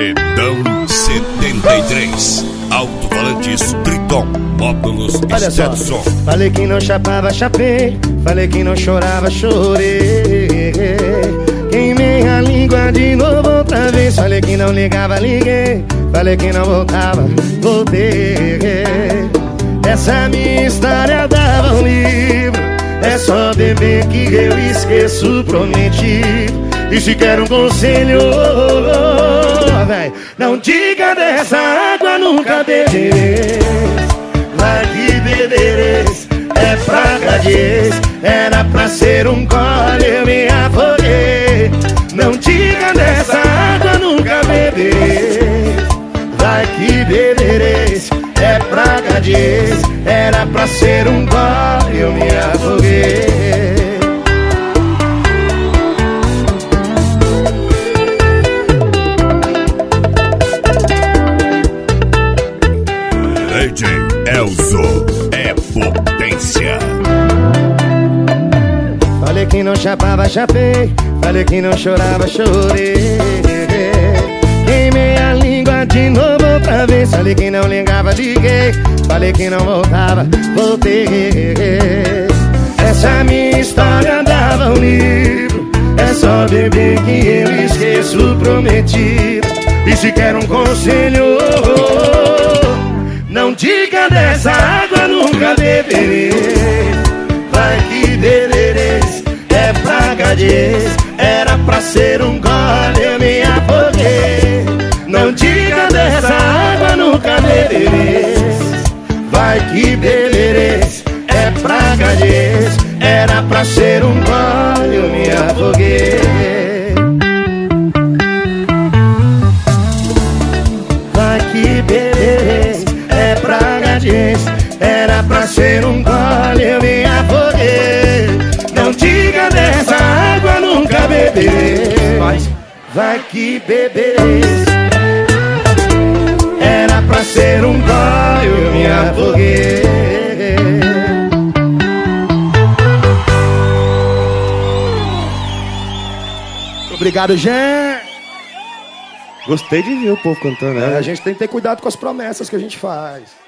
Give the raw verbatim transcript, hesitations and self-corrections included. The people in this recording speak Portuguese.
Paredão setenta e três. Alto-falantes Triton, módulos externo som. Falei que não chapava, chapei. Falei que não chorava, chorei. Queimei a língua de novo outra vez. Falei que não ligava, liguei. Falei que não voltava, voltei. Essa minha história dava um livro. É só beber que eu esqueço, prometi. E se quer um conselho, véi, não diga dessa água, nunca bebereis. Vai que bebereis, é praga de ex. Era pra ser um gole, eu me afoguei. Não diga dessa água, nunca bebereis. Vai que bebereis, é praga de ex. Era pra ser um gole, eu me afoguei. D J Elzo é potência. Falei que não chapava, chapei. Falei que não chorava, chorei. Queimei a língua de novo outra vez. Falei que não ligava, liguei. Falei que não voltava, voltei. Essa minha história dava um livro. É só beber que eu esqueço, prometido. E se quer um conselho, não diga dessa água, nunca bebereis. Vai que bebereis, é praga de ex. Era pra ser um gole, eu me afoguei. Não diga dessa água, nunca bebereis. Vai que bebereis, é praga de ex. Era pra ser um gole, eu me afoguei. Vai que bebereis, é praga de ex. Era pra ser um gole, eu me afoguei. Não diga dessa água, nunca bebereis. Vai que bebereis, era pra ser um gole, eu me afoguei. Obrigado, Jean. Gostei de ver o povo cantando, né? É, a gente tem que ter cuidado com as promessas que a gente faz.